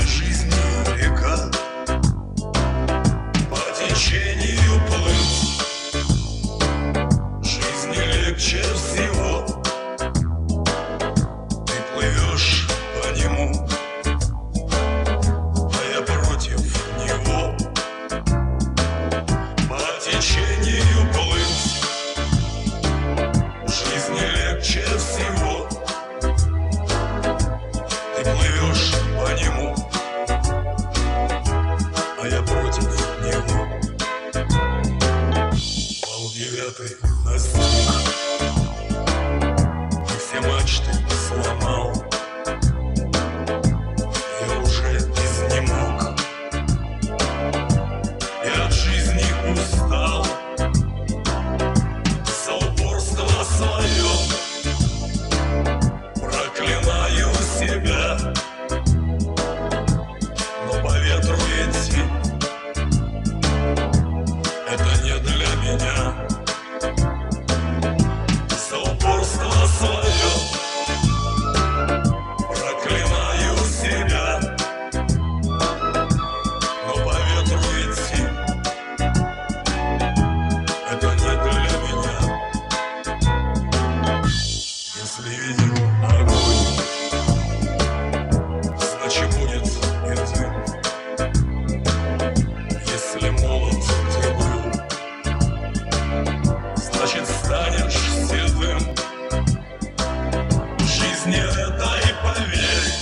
жизни река, по течению плыть. Жизни легче всего, ты плывешь по нему, а я против него. По течению плыть. Жизни легче всего, ты плывешь по нему, а я против него. Полдевятый на снег, и все мачты сломал. Я уже изнемог и от жизни устал. За упорство свое проклинаю себя, но по ветру идти — это не для меня. За упорство свое проклинаю себя, но по ветру идти — это не для меня. Если видел огонь, значит будет и дым. Если молод ты был, значит станешь седым. В жизни этой, поверь,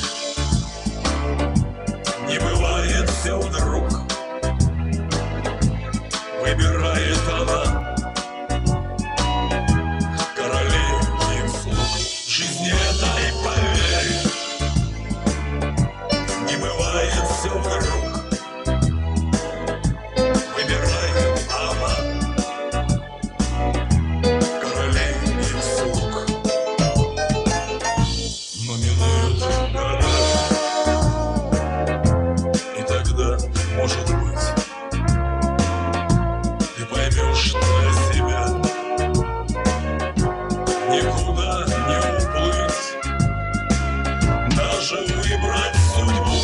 не бывает все вдруг. Выбирает она королей и слуг. В жизни этой, поверь, не бывает все вдруг. Выбирает она королей и слуг. Но минуют года, и тогда, может быть, ты поймешь для себя, никуда не уплыть, даже выбрать судьбу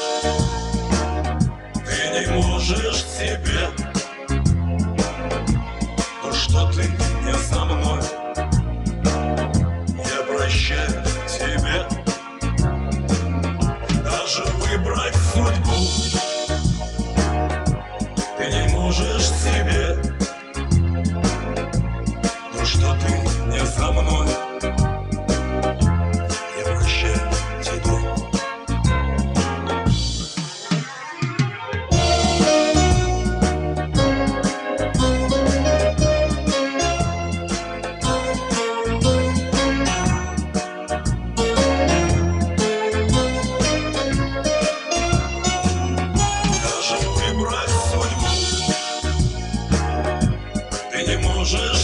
ты не можешь себе. То, что ты не со мной, я прощаю тебе. Даже выбрать судьбу ты не можешь себе. То, что ты не со мной, я прощаю тебе. Даже выбрать судьбу ты не можешь